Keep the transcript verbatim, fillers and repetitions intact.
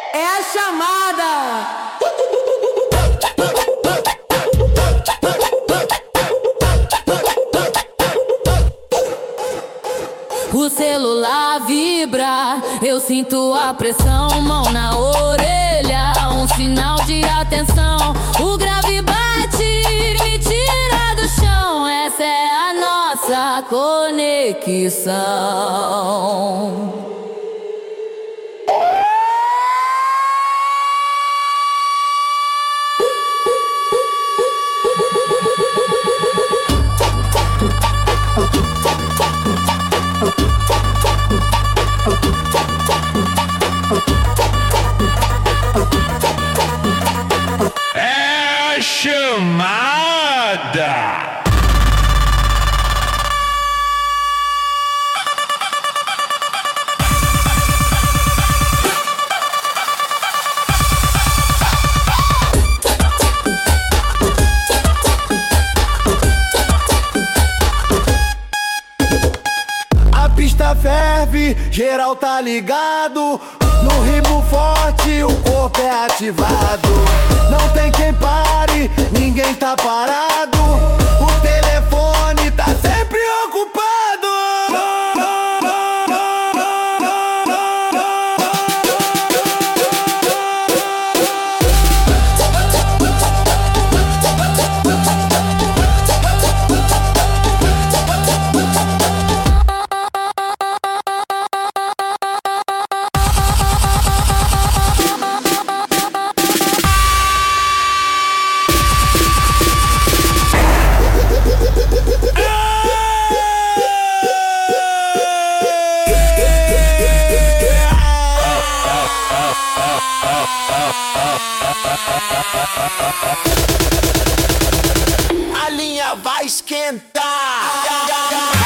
É a chamada. O celular vibra, eu sinto a pressão, mão na orelha, um sinal de atenção. O grave bate, me tira do chão, essa é a nossa conexão. É a chamada. A pista ferve, geral tá ligado. No ritmo forte, o corpo é ativado. Não tem quem pare, ninguém tá parado. O telefone tá sempre ocupado. A linha vai esquentar.